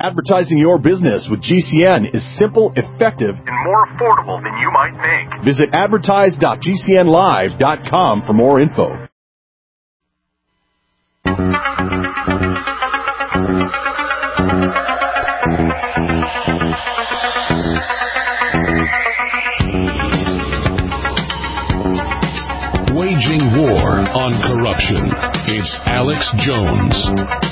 Advertising your business with GCN is simple, effective, and more affordable than you might think. Visit advertise.gcnlive.com for more info. Waging war on corruption. It's Alex Jones.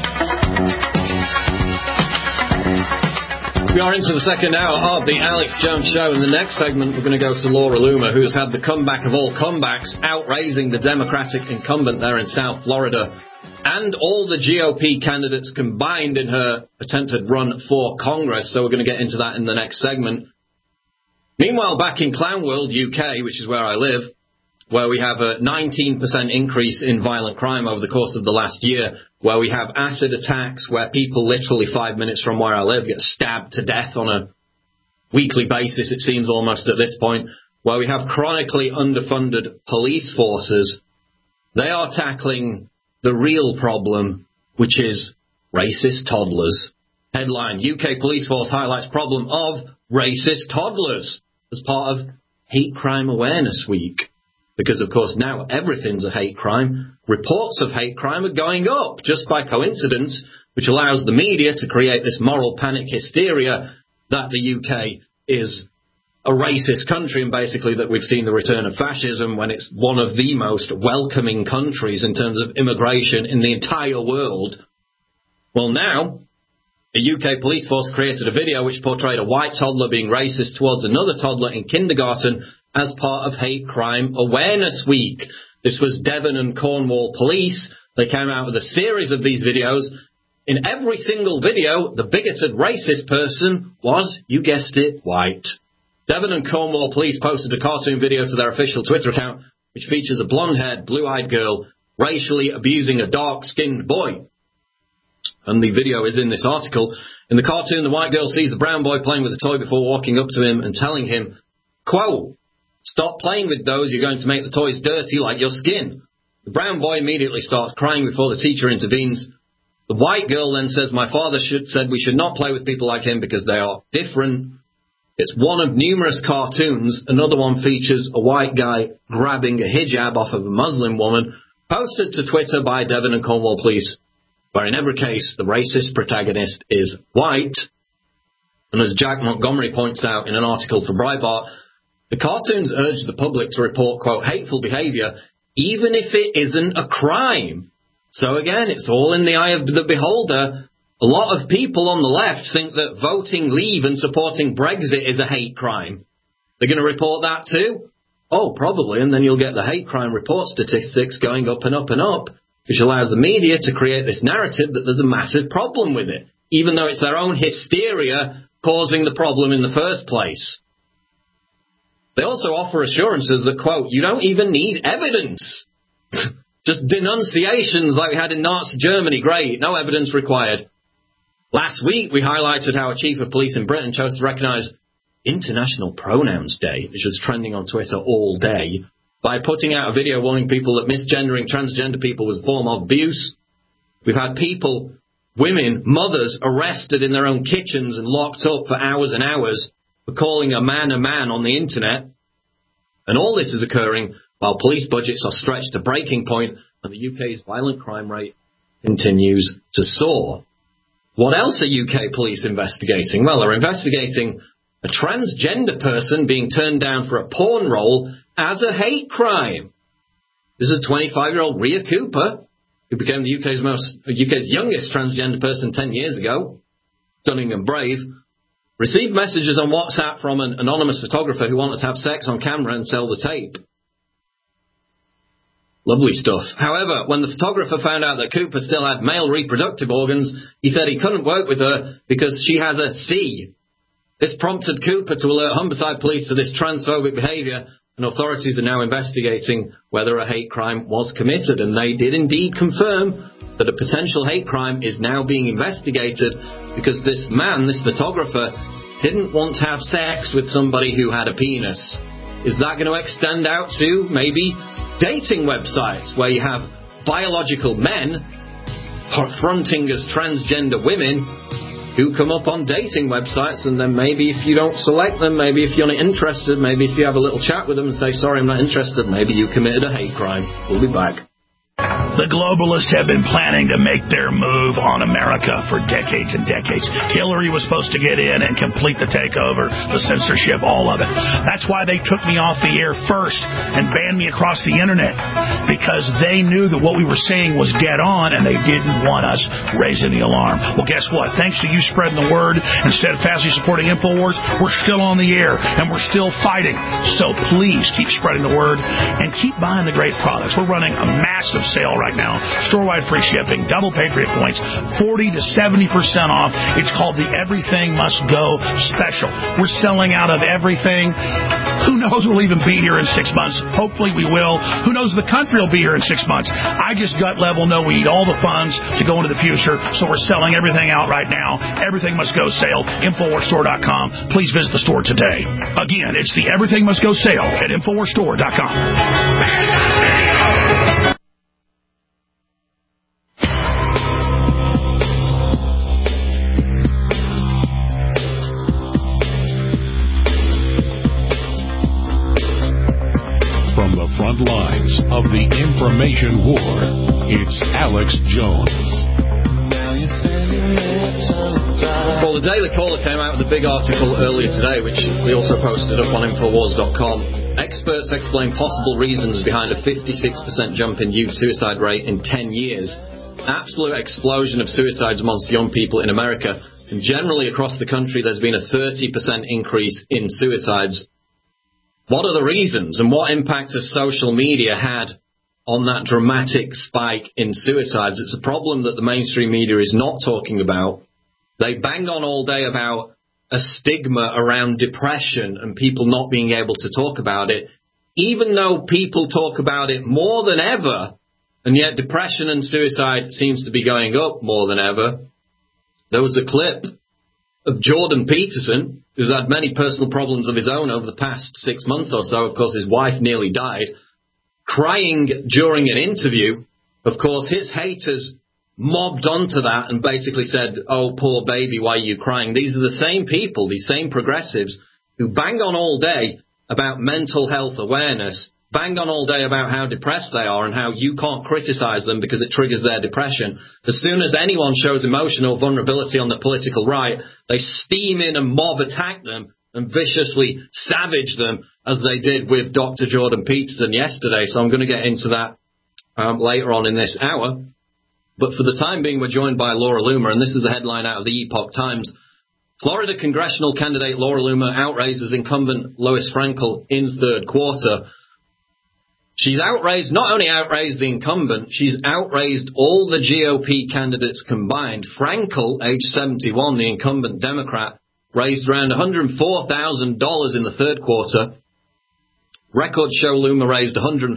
We are into the second hour of the Alex Jones Show. In the next segment, we're going to go to Laura Loomer, who's had the comeback of all comebacks, outraising the Democratic incumbent there in South Florida, and all the GOP candidates combined in her attempted run for Congress. So we're going to get into that in the next segment. Meanwhile, back in Clown World, UK, which is where I live, where we have a 19% increase in violent crime over the course of the last year, where we have acid attacks, where people literally 5 minutes from where I live get stabbed to death on a weekly basis, it seems almost at this point, where we have chronically underfunded police forces. They are tackling the real problem, which is racist toddlers. Headline, UK police force highlights problem of racist toddlers as part of Hate Crime Awareness Week. Because, of course, now everything's a hate crime. Reports of hate crime are going up just by coincidence, which allows the media to create this moral panic hysteria that the UK is a racist country and basically that we've seen the return of fascism when it's one of the most welcoming countries in terms of immigration in the entire world. Well, now, the UK police force created a video which portrayed a white toddler being racist towards another toddler in kindergarten as part of Hate Crime Awareness Week. This was Devon and Cornwall Police. They came out with a series of these videos. In every single video, the bigoted racist person was, you guessed it, white. Devon and Cornwall Police posted a cartoon video to their official Twitter account, which features a blonde-haired, blue-eyed girl racially abusing a dark-skinned boy. And the video is in this article. In the cartoon, the white girl sees the brown boy playing with a toy before walking up to him and telling him, quote, "Stop playing with those, you're going to make the toys dirty like your skin." The brown boy immediately starts crying before the teacher intervenes. The white girl then says, "My father said we should not play with people like him because they are different." It's one of numerous cartoons. Another one features a white guy grabbing a hijab off of a Muslim woman, posted to Twitter by Devon and Cornwall Police, where in every case the racist protagonist is white. And as Jack Montgomery points out in an article for Breitbart, the cartoons urge the public to report, quote, hateful behaviour, even if it isn't a crime. So again, it's all in the eye of the beholder. A lot of people on the left think that voting Leave and supporting Brexit is a hate crime. They're going to report that too? Oh, probably, and then you'll get the hate crime report statistics going up and up and up, which allows the media to create this narrative that there's a massive problem with it, even though it's their own hysteria causing the problem in the first place. They also offer assurances that, quote, you don't even need evidence. Just denunciations like we had in Nazi Germany. Great, no evidence required. Last week, we highlighted how a chief of police in Britain chose to recognise International Pronouns Day, which was trending on Twitter all day, by putting out a video warning people that misgendering transgender people was a form of abuse. We've had people, women, mothers, arrested in their own kitchens and locked up for hours and hours for calling a man on the internet. And all this is occurring while police budgets are stretched to breaking point and the UK's violent crime rate continues to soar. What else are UK police investigating? Well, they're investigating a transgender person being turned down for a porn role as a hate crime. This is 25-year-old Rhea Cooper, who became the UK's youngest transgender person 10 years ago. Stunning and brave. Received messages on WhatsApp from an anonymous photographer who wanted to have sex on camera and sell the tape. Lovely stuff. However, when the photographer found out that Cooper still had male reproductive organs, he said he couldn't work with her because she has a C. This prompted Cooper to alert Humberside police to this transphobic behaviour, and authorities are now investigating whether a hate crime was committed. And they did indeed confirm that a potential hate crime is now being investigated because this man, this photographer, didn't want to have sex with somebody who had a penis. Is that going to extend out to maybe dating websites where you have biological men fronting as transgender women who come up on dating websites, and then maybe if you don't select them, maybe if you're not interested, maybe if you have a little chat with them and say, sorry, I'm not interested, maybe you committed a hate crime. We'll be back. The globalists have been planning to make their move on America for decades and decades. Hillary was supposed to get in and complete the takeover, the censorship, all of it. That's why they took me off the air first and banned me across the internet, because they knew that what we were saying was dead on, and they didn't want us raising the alarm. Well, guess what? Thanks to you spreading the word and steadfastly supporting InfoWars, we're still on the air, and we're still fighting. So please keep spreading the word and keep buying the great products. We're running a massive sale right now. Store-wide free shipping, double Patriot points, 40 to 70% off. It's called the Everything Must Go Special. We're selling out of everything. Who knows we'll even be here in 6 months? Hopefully we will. Who knows the country will be here in 6 months? I just gut level know we need all the funds to go into the future, so we're selling everything out right now. Everything Must Go sale, InfoWarsStore.com. Please visit the store today. Again, it's the Everything Must Go sale at InfoWarsStore.com. From the front lines of the information war, it's Alex Jones. Well, the Daily Caller came out with a big article earlier today, which we also posted up on Infowars.com. Experts explain possible reasons behind a 56% jump in youth suicide rate in 10 years. Absolute explosion of suicides amongst young people in America. And generally across the country, there's been a 30% increase in suicides. What are the reasons, and what impact has social media had on that dramatic spike in suicides? It's a problem that the mainstream media is not talking about. They bang on all day about a stigma around depression and people not being able to talk about it, even though people talk about it more than ever, and yet depression and suicide seems to be going up more than ever. There was a clip of Jordan Peterson, who's had many personal problems of his own over the past 6 months or so. Of course, his wife nearly died, crying during an interview. Of course, his haters mobbed onto that and basically said, oh, poor baby, why are you crying? These are the same people, these same progressives, who bang on all day about mental health awareness, bang on all day about how depressed they are and how you can't criticize them because it triggers their depression. As soon as anyone shows emotional vulnerability on the political right, they steam in and mob attack them and viciously savage them, as they did with Dr. Jordan Peterson yesterday. So I'm going to get into that later on in this hour. But for the time being, we're joined by Laura Loomer, and this is a headline out of the Epoch Times. Florida congressional candidate Laura Loomer outraises incumbent Louis Frankel in third quarter. She's not only outraised the incumbent, she's outraised all the GOP candidates combined. Frankel, age 71, the incumbent Democrat, raised around $104,000 in the third quarter. Records show Loomer raised $154,000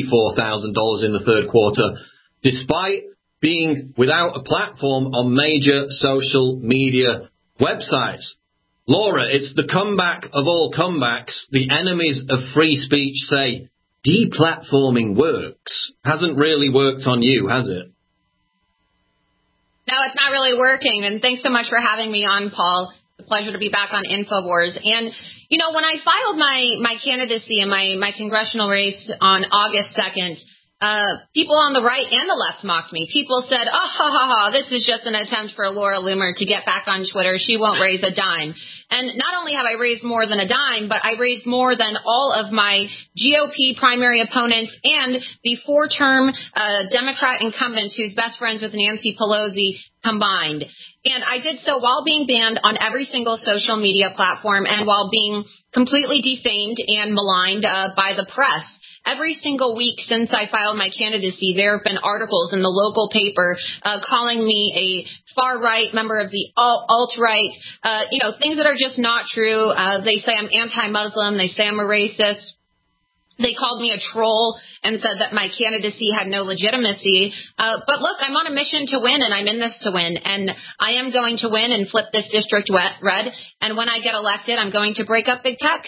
in the third quarter, despite being without a platform on major social media websites. Laura, it's the comeback of all comebacks. The enemies of free speech say deplatforming works. Hasn't really worked on you, has it? No, it's not really working. And thanks so much for having me on, Paul. It's a pleasure to be back on InfoWars. And, you know, when I filed my candidacy in my congressional race on August 2nd, people on the right and the left mocked me. People said, oh, ha, ha, ha, this is just an attempt for Laura Loomer to get back on Twitter. She won't raise a dime. And not only have I raised more than a dime, but I raised more than all of my GOP primary opponents and the four-term Democrat incumbents who's best friends with Nancy Pelosi combined. And I did so while being banned on every single social media platform and while being completely defamed and maligned by the press. Every single week since I filed my candidacy, there have been articles in the local paper calling me a far-right member of the alt-right, things that are just not true. They say I'm anti-Muslim. They say I'm a racist. They called me a troll and said that my candidacy had no legitimacy. But look, I'm on a mission to win, and I'm in this to win. And I am going to win and flip this district red. And when I get elected, I'm going to break up big tech.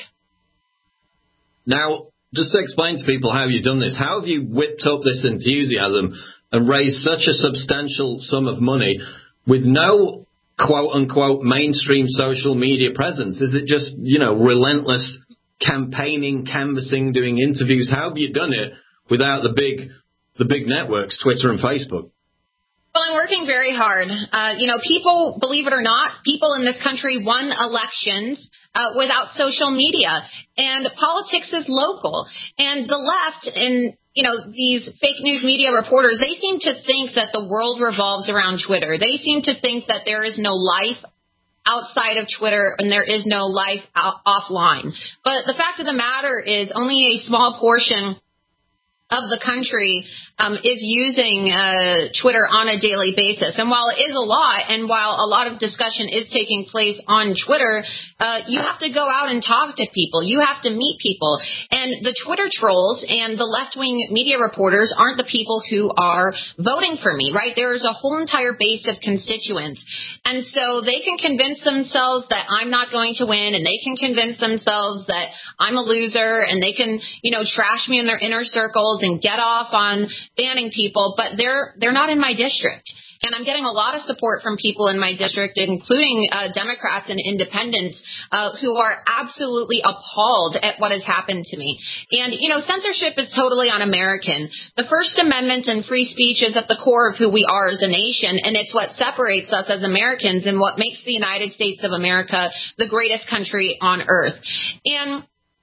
Now, just to explain to people how you've done this, how have you whipped up this enthusiasm and raised such a substantial sum of money with no quote-unquote mainstream social media presence? Is it just, relentless campaigning, canvassing, doing interviews? How have you done it without the big networks, Twitter and Facebook? Well, I'm working very hard. People, believe it or not, people in this country won elections without social media. And politics is local. And the left and, these fake news media reporters, they seem to think that the world revolves around Twitter. They seem to think that there is no life outside of Twitter and there is no life offline. But the fact of the matter is only a small portion of the country is using Twitter on a daily basis. And while it is a lot, and while a lot of discussion is taking place on Twitter, you have to go out and talk to people. You have to meet people. And the Twitter trolls and the left-wing media reporters aren't the people who are voting for me, right? There is a whole entire base of constituents. And so they can convince themselves that I'm not going to win, and they can convince themselves that I'm a loser, and they can, trash me in their inner circles and get off on banning people, but they're not in my district. And I'm getting a lot of support from people in my district, including Democrats and independents who are absolutely appalled at what has happened to me. And, censorship is totally un-American. The First Amendment and free speech is at the core of who we are as a nation, and it's what separates us as Americans and what makes the United States of America the greatest country on earth. And,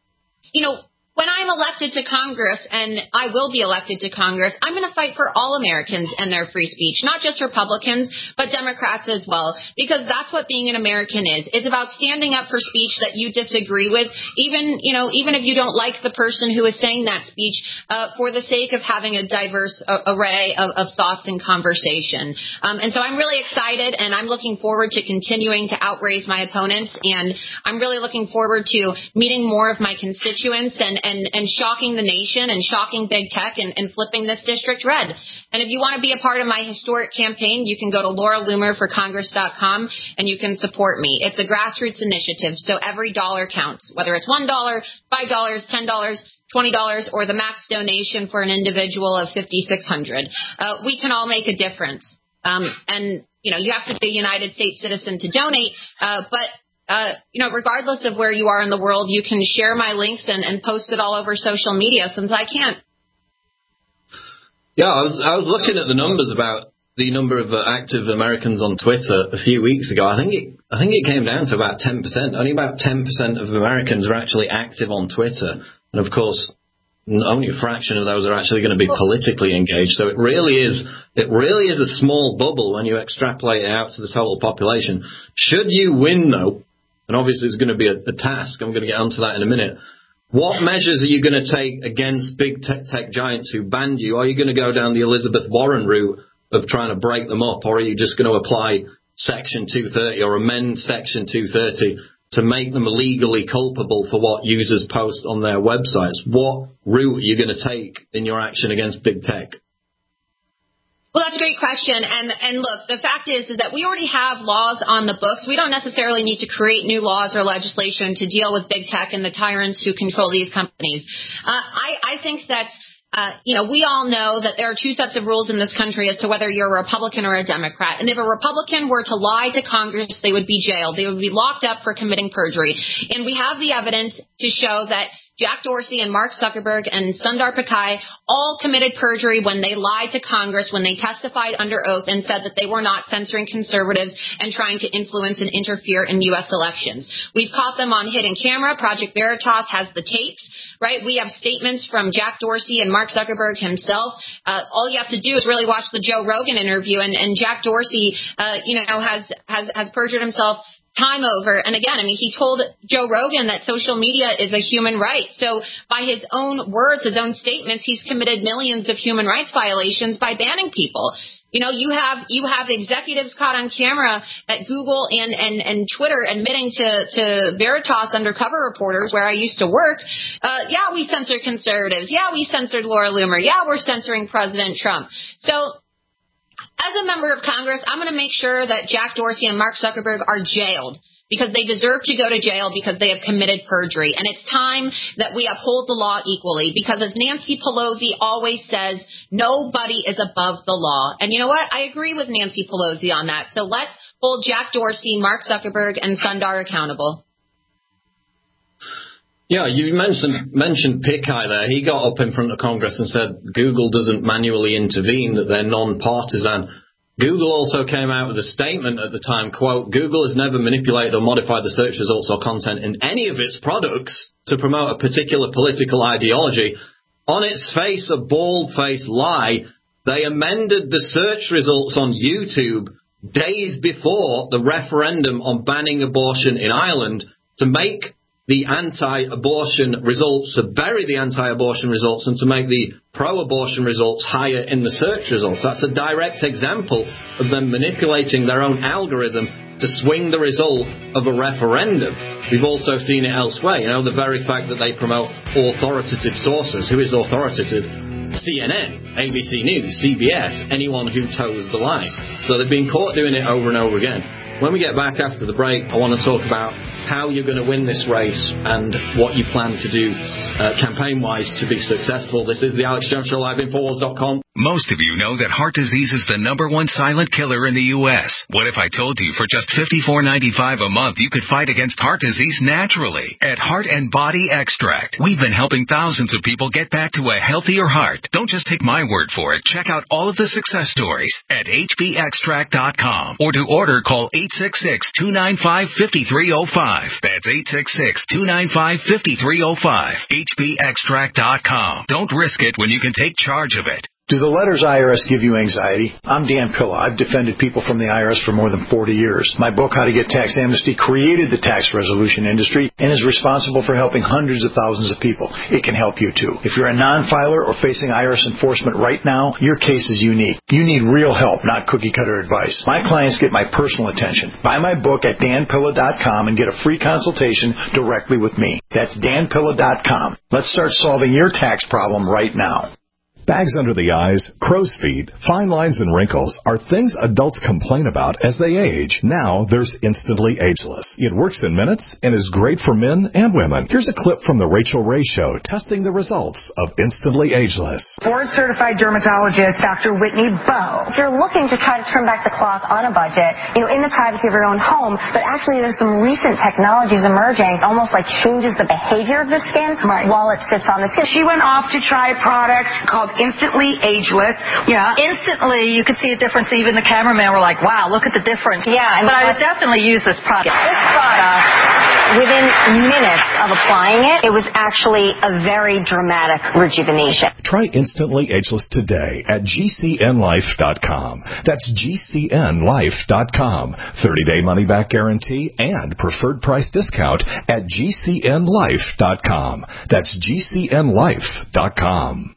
when I'm elected to Congress, and I will be elected to Congress, I'm going to fight for all Americans and their free speech, not just Republicans, but Democrats as well, because that's what being an American is. It's about standing up for speech that you disagree with, even if you don't like the person who is saying that speech, for the sake of having a diverse array of thoughts and conversation. And so I'm really excited, and I'm looking forward to continuing to outraise my opponents, and I'm really looking forward to meeting more of my constituents and shocking the nation and shocking big tech and flipping this district red. And if you want to be a part of my historic campaign, you can go to LauraLoomerForCongress.com and you can support me. It's a grassroots initiative, so every dollar counts, whether it's $1, $5, $10, $20, or the max donation for an individual of $5,600. We can all make a difference. And you have to be a United States citizen to donate, but regardless of where you are in the world, you can share my links and post it all over social media, since I can't. Yeah, I was looking at the numbers about the number of active Americans on Twitter a few weeks ago. I think it came down to about 10%. Only about 10% of Americans are actually active on Twitter, and of course, only a fraction of those are actually going to be politically engaged. So it really is a small bubble when you extrapolate it out to the total population. Should you win, though, and obviously it's going to be a task, I'm going to get onto that in a minute, what measures are you going to take against big tech giants who banned you? Are you going to go down the Elizabeth Warren route of trying to break them up, or are you just going to apply Section 230 or amend Section 230 to make them legally culpable for what users post on their websites? What route are you going to take in your action against big tech? Well, that's a great question. And look, the fact is that we already have laws on the books. We don't necessarily need to create new laws or legislation to deal with big tech and the tyrants who control these companies. I think that we all know that there are two sets of rules in this country as to whether you're a Republican or a Democrat. And if a Republican were to lie to Congress, they would be jailed. They would be locked up for committing perjury. And we have the evidence to show that Jack Dorsey and Mark Zuckerberg and Sundar Pichai all committed perjury when they lied to Congress, when they testified under oath and said that they were not censoring conservatives and trying to influence and interfere in U.S. elections. We've caught them on hidden camera. Project Veritas has the tapes, right? We have statements from Jack Dorsey and Mark Zuckerberg himself. All you have to do is really watch the Joe Rogan interview, and Jack Dorsey, has perjured himself time over. And again, he told Joe Rogan that social media is a human right. So by his own words, his own statements, he's committed millions of human rights violations by banning people. You have executives caught on camera at Google and Twitter admitting to Veritas undercover reporters, where I used to work. Yeah, we censor conservatives. Yeah, we censored Laura Loomer. Yeah, we're censoring President Trump. So as a member of Congress, I'm going to make sure that Jack Dorsey and Mark Zuckerberg are jailed, because they deserve to go to jail because they have committed perjury. And it's time that we uphold the law equally, because as Nancy Pelosi always says, nobody is above the law. And you know what? I agree with Nancy Pelosi on that. So let's hold Jack Dorsey, Mark Zuckerberg, and Sundar accountable. Yeah, you mentioned Pichai there. He got up in front of Congress and said Google doesn't manually intervene, that they're non-partisan. Google also came out with a statement at the time, quote, Google has never manipulated or modified the search results or content in any of its products to promote a particular political ideology. On its face, a bald-faced lie. They amended the search results on YouTube days before the referendum on banning abortion in Ireland to make the anti-abortion results, to bury the anti-abortion results and to make the pro-abortion results higher in the search results. That's a direct example of them manipulating their own algorithm to swing the result of a referendum. We've also seen it elsewhere. You know, the very fact that they promote authoritative sources. Who is authoritative? CNN, ABC News, CBS, anyone who toes the line. So they've been caught doing it over and over again. When we get back after the break, I want to talk about how you're going to win this race and what you plan to do campaign-wise to be successful. This is the Alex Jones Show, live Infowars.com. Most of you know that heart disease is the #1 silent killer in the U.S. What if I told you for just $54.95 a month you could fight against heart disease naturally? At Heart and Body Extract, we've been helping thousands of people get back to a healthier heart. Don't just take my word for it. Check out all of the success stories at hbextract.com, or to order, call 866-295-5305. That's 866-295-5305. hbextract.com. Don't risk it when you can take charge of it. Do the letters IRS give you anxiety? I'm Dan Pilla. I've defended people from the IRS for more than 40 years. My book, How to Get Tax Amnesty, created the tax resolution industry and is responsible for helping hundreds of thousands of people. It can help you too. If you're a non-filer or facing IRS enforcement right now, your case is unique. You need real help, not cookie-cutter advice. My clients get my personal attention. Buy my book at danpilla.com and get a free consultation directly with me. That's danpilla.com. Let's start solving your tax problem right now. Bags under the eyes, crow's feet, fine lines, and wrinkles are things adults complain about as they age. Now there's Instantly Ageless. It works in minutes and is great for men and women. Here's a clip from the Rachel Ray Show testing the results of Instantly Ageless. Board-certified dermatologist Dr. Whitney Bowe. If you're looking to try to turn back the clock on a budget, in the privacy of your own home, but actually there's some recent technologies emerging, almost like changes the behavior of the skin while it sits on the skin. She went off to try a product called Instantly Ageless. Yeah. Instantly, you could see a difference. Even the cameraman were like, wow, look at the difference. Yeah. But I would definitely use this product. This product, within minutes of applying it, it was actually a very dramatic rejuvenation. Try Instantly Ageless today at GCNlife.com. That's GCNlife.com. 30-day money-back guarantee and preferred price discount at GCNlife.com. That's GCNlife.com.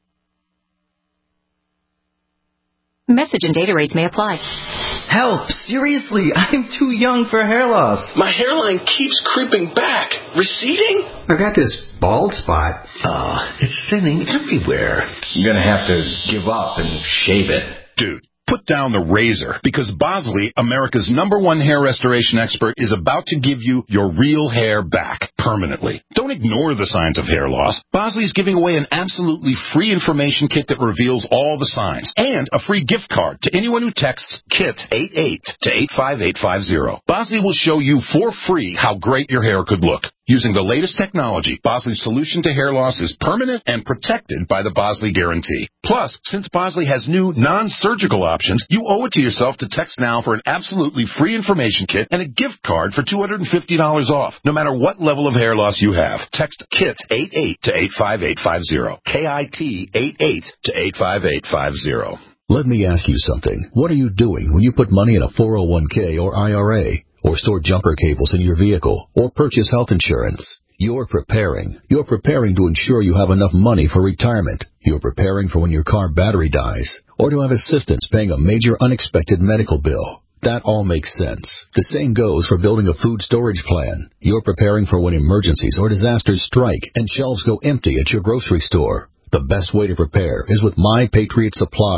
Message and data rates may apply. Help! Seriously, I'm too young for hair loss. My hairline keeps creeping back. Receding? I got this bald spot. It's thinning everywhere. I'm gonna have to give up and shave it. Dude, put down the razor, because Bosley, America's #1 hair restoration expert, is about to give you your real hair back permanently. Don't ignore the signs of hair loss. Bosley is giving away an absolutely free information kit that reveals all the signs, and a free gift card to anyone who texts KIT88 to 85850. Bosley will show you for free how great your hair could look. Using the latest technology, Bosley's solution to hair loss is permanent and protected by the Bosley Guarantee. Plus, since Bosley has new non-surgical options, you owe it to yourself to text now for an absolutely free information kit and a gift card for $250 off, no matter what level of hair loss you have. Text KIT88 to 85850. KIT88 to 85850. Let me ask you something. What are you doing when you put money in a 401k or IRA? Or store jumper cables in your vehicle, or purchase health insurance? You're preparing. You're preparing to ensure you have enough money for retirement. You're preparing for when your car battery dies, or to have assistance paying a major unexpected medical bill. That all makes sense. The same goes for building a food storage plan. You're preparing for when emergencies or disasters strike and shelves go empty at your grocery store. The best way to prepare is with My Patriot Supply.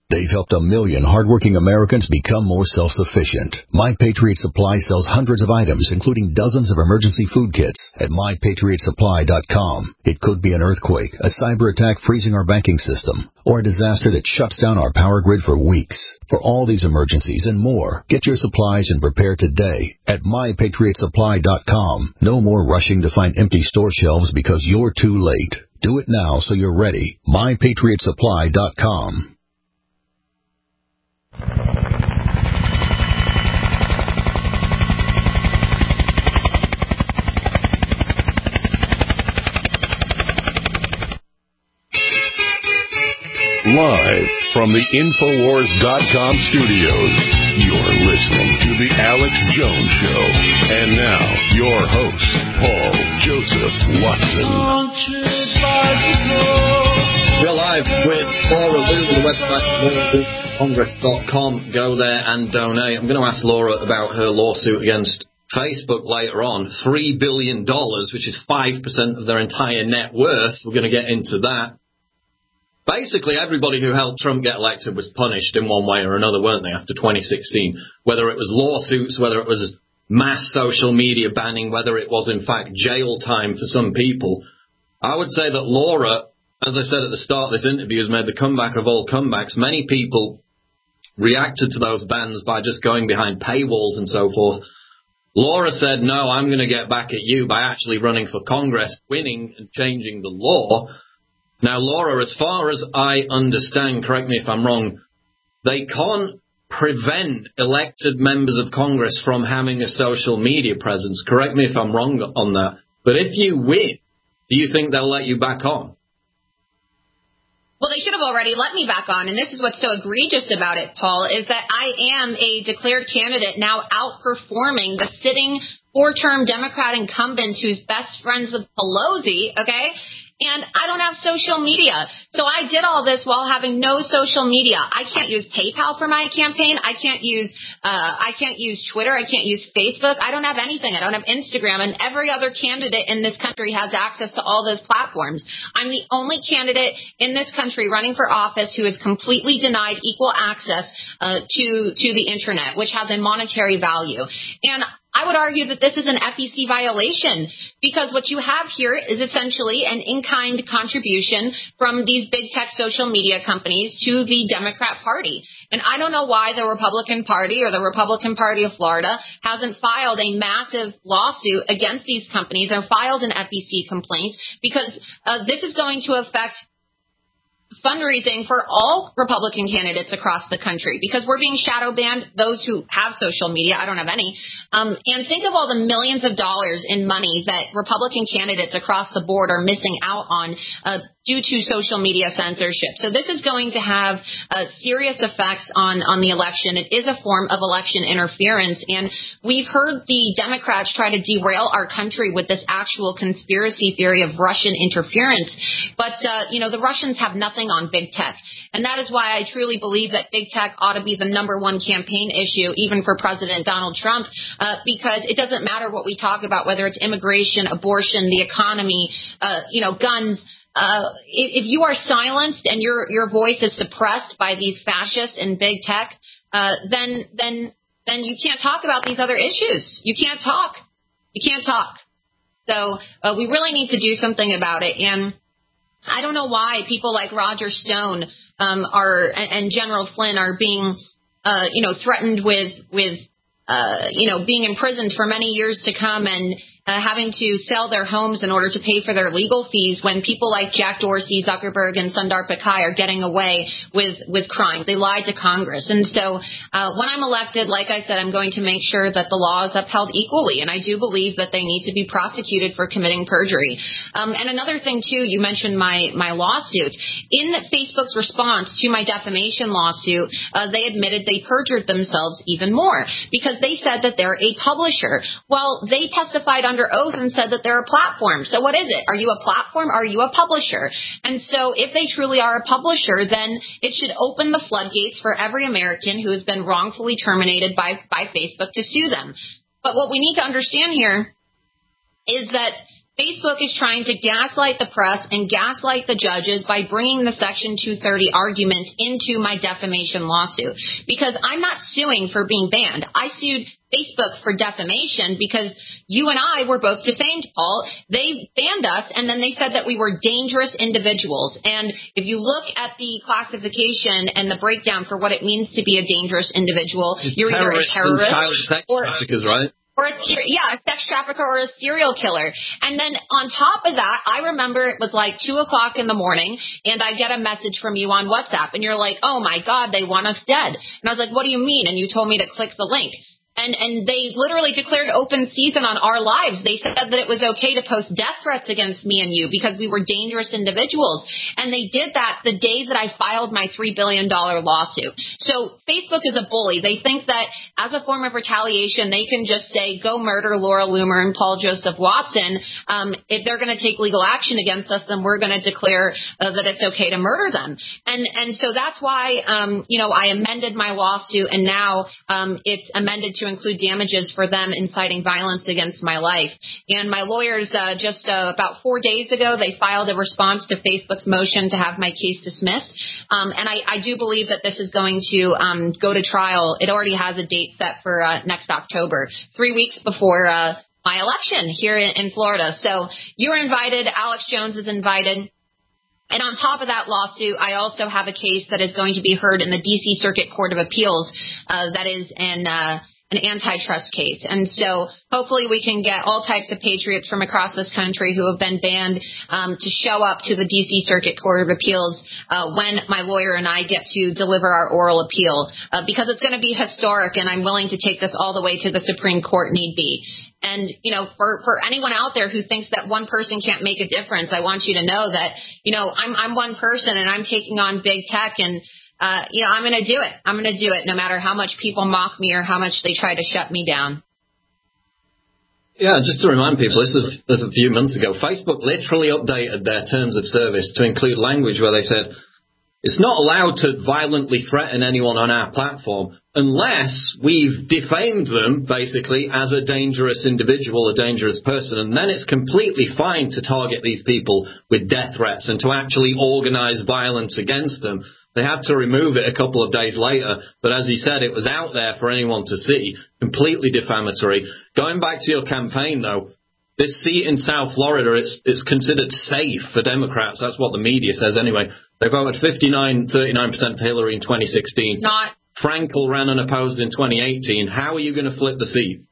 They've helped 1 million hardworking Americans become more self-sufficient. My Patriot Supply sells hundreds of items, including dozens of emergency food kits at MyPatriotSupply.com. It could be an earthquake, a cyber attack freezing our banking system, or a disaster that shuts down our power grid for weeks. For all these emergencies and more, get your supplies and prepare today at MyPatriotSupply.com. No more rushing to find empty store shelves because you're too late. Do it now so you're ready. MyPatriotSupply.com. Live from the Infowars.com studios, you're listening to The Alex Jones Show. And now, your host, Paul Joseph Watson. We're live with Laura Loomer, the website, lauracongress.com. Go there and donate. I'm going to ask Laura about her lawsuit against Facebook later on. $3 billion, which is 5% of their entire net worth. We're going to get into that. Basically, everybody who helped Trump get elected was punished in one way or another, weren't they, after 2016? Whether it was lawsuits, whether it was mass social media banning, whether it was, in fact, jail time for some people. I would say that Laura, as I said at the start of this interview, has made the comeback of all comebacks. Many people reacted to those bans by just going behind paywalls and so forth. Laura said, no, I'm going to get back at you by actually running for Congress, winning and changing the law. Now, Laura, as far as I understand, correct me if I'm wrong, they can't prevent elected members of Congress from having a social media presence. Correct me if I'm wrong on that. But if you win, do you think they'll let you back on? Well, they should have already let me back on, and this is what's so egregious about it, Paul, is that I am a declared candidate now outperforming the sitting four-term Democrat incumbent who's best friends with Pelosi, okay? And I don't have social media. So I did all this while having no social media. I can't use PayPal for my campaign. I can't use Twitter. I can't use Facebook. I don't have anything. I don't have Instagram. And every other candidate in this country has access to all those platforms. I'm the only candidate in this country running for office who is completely denied equal access to the internet, which has a monetary value. And I would argue that this is an FEC violation because what you have here is essentially an in-kind contribution from these big tech social media companies to the Democrat Party. And I don't know why the Republican Party or the Republican Party of Florida hasn't filed a massive lawsuit against these companies or filed an FEC complaint because this is going to affect fundraising for all Republican candidates across the country because we're being shadow banned, those who have social media. I don't have any. And think of all the millions of dollars in money that Republican candidates across the board are missing out on due to social media censorship. So this is going to have serious effects on the election. It is a form of election interference. And we've heard the Democrats try to derail our country with this actual conspiracy theory of Russian interference. But, the Russians have nothing on big tech. And that is why I truly believe that big tech ought to be the number one campaign issue, even for President Donald Trump, because it doesn't matter what we talk about, whether it's immigration, abortion, the economy, guns. If you are silenced and your voice is suppressed by these fascists in big tech, then you can't talk about these other issues. You can't talk. So we really need to do something about it. And I don't know why people like Roger Stone and General Flynn are being threatened with being imprisoned for many years to come and having to sell their homes in order to pay for their legal fees when people like Jack Dorsey, Zuckerberg, and Sundar Pichai are getting away with crimes. They lied to Congress. And so when I'm elected, like I said, I'm going to make sure that the law is upheld equally. And I do believe that they need to be prosecuted for committing perjury. And another thing, too, you mentioned my lawsuit. In Facebook's response to my defamation lawsuit, they admitted they perjured themselves even more because they said that they're a publisher. Well, they testified under oath and said that they're a platform. So what is it? Are you a platform? Are you a publisher? And so if they truly are a publisher, then it should open the floodgates for every American who has been wrongfully terminated by Facebook to sue them. But what we need to understand here is that Facebook is trying to gaslight the press and gaslight the judges by bringing the Section 230 argument into my defamation lawsuit. Because I'm not suing for being banned. I sued Facebook for defamation because you and I were both defamed, Paul. They banned us, and then they said that we were dangerous individuals. And if you look at the classification and the breakdown for what it means to be a dangerous individual, you're either a terrorist and child sex traffickers, right? Or a sex trafficker or a serial killer. And then on top of that, I remember it was like 2 o'clock in the morning, and I get a message from you on WhatsApp, and you're like, oh, my God, they want us dead. And I was like, what do you mean? And you told me to click the link. And they literally declared open season on our lives. They said that it was okay to post death threats against me and you because we were dangerous individuals. And they did that the day that I filed my $3 billion lawsuit. So Facebook is a bully. They think that as a form of retaliation, they can just say, go murder Laura Loomer and Paul Joseph Watson. If they're going to take legal action against us, then we're going to declare that it's okay to murder them. And so that's why, I amended my lawsuit, and now it's amended to include damages for them inciting violence against my life. And my lawyers just about 4 days ago, they filed a response to Facebook's motion to have my case dismissed. And I do believe that this is going to go to trial. It already has a date set for next October, 3 weeks before my election here in Florida. So you're invited. Alex Jones is invited. And on top of that lawsuit, I also have a case that is going to be heard in the D.C. Circuit Court of Appeals that is an antitrust case. And so hopefully we can get all types of patriots from across this country who have been banned to show up to the D.C. Circuit Court of Appeals when my lawyer and I get to deliver our oral appeal, because it's going to be historic, and I'm willing to take this all the way to the Supreme Court need be. And, for anyone out there who thinks that one person can't make a difference, I want you to know that, I'm one person, and I'm taking on big tech, and I'm going to do it. I'm going to do it no matter how much people mock me or how much they try to shut me down. Yeah, just to remind people, this was a few months ago. Facebook literally updated their terms of service to include language where they said, it's not allowed to violently threaten anyone on our platform unless we've defamed them, basically, as a dangerous individual, a dangerous person. And then it's completely fine to target these people with death threats and to actually organize violence against them. They had to remove it a couple of days later, but as he said, it was out there for anyone to see, completely defamatory. Going back to your campaign, though, this seat in South Florida, it's considered safe for Democrats. That's what the media says anyway. They voted 39% for Hillary in 2016. Not. Frankel ran unopposed in 2018. How are you going to flip the seat?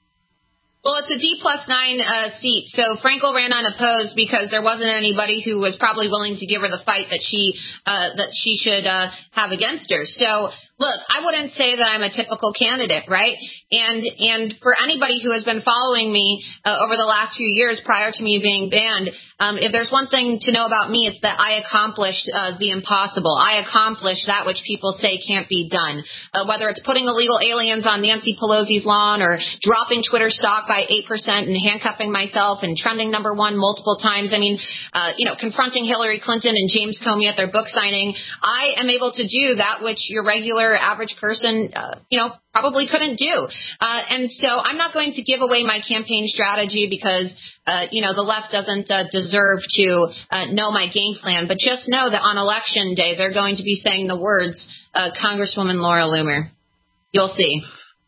Well, it's a D+9 seat. So Frankel ran unopposed because there wasn't anybody who was probably willing to give her the fight that she should have against her. So look, I wouldn't say that I'm a typical candidate, right? And for anybody who has been following me over the last few years prior to me being banned, if there's one thing to know about me, it's that I accomplished the impossible. I accomplished that which people say can't be done. Whether it's putting illegal aliens on Nancy Pelosi's lawn or dropping Twitter stock by 8% and handcuffing myself and trending #1 multiple times. I mean, confronting Hillary Clinton and James Comey at their book signing. I am able to do that which your regular average person, probably couldn't do. And so I'm not going to give away my campaign strategy because, the left doesn't deserve to know my game plan. But just know that on election day, they're going to be saying the words, Congresswoman Laura Loomer. You'll see.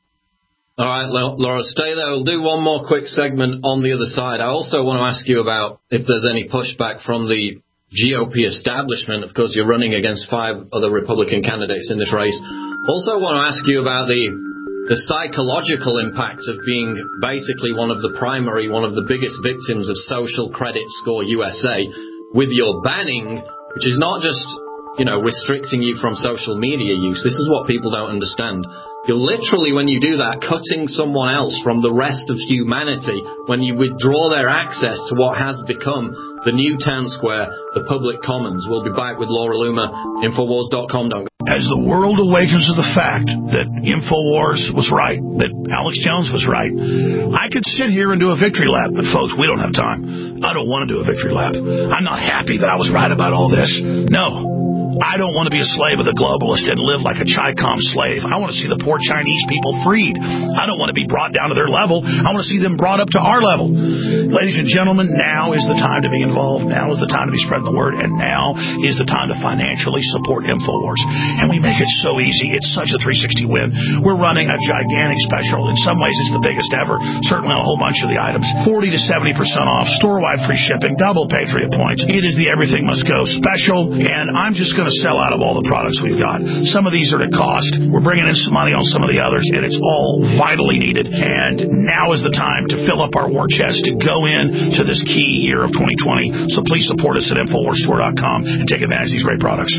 All right, Laura, stay there. We'll do one more quick segment on the other side. I also want to ask you about if there's any pushback from the GOP establishment. Of course, you're running against 5 other Republican candidates in this race. Also want to ask you about the psychological impact of being basically one of the biggest victims of Social Credit Score USA with your banning, which is not just, restricting you from social media use. This is what people don't understand. You're literally, when you do that, cutting someone else from the rest of humanity when you withdraw their access to what has become the new town square, the public commons. We'll be back with Laura Loomer, Infowars.com. As the world awakens to the fact that Infowars was right, that Alex Jones was right, I could sit here and do a victory lap, but folks, we don't have time. I don't want to do a victory lap. I'm not happy that I was right about all this. No. I don't want to be a slave of the globalist and live like a Chi-Com slave. I want to see the poor Chinese people freed. I don't want to be brought down to their level. I want to see them brought up to our level. Ladies and gentlemen, now is the time to be involved. Now is the time to be spreading the word. And now is the time to financially support InfoWars. And we make it so easy. It's such a 360 win. We're running a gigantic special. In some ways, it's the biggest ever. Certainly on a whole bunch of the items. 40 to 70% off. Store-wide free shipping. Double Patriot points. It is the Everything Must Go special. And I'm just going to sell out of all the products we've got. Some of these are at cost. We're bringing in some money on some of the others. And it's all vitally needed. And now is the time to fill up our war chest to go in to this key year of 2020. So please support us at InfoWarsStore.com and take advantage of these great products.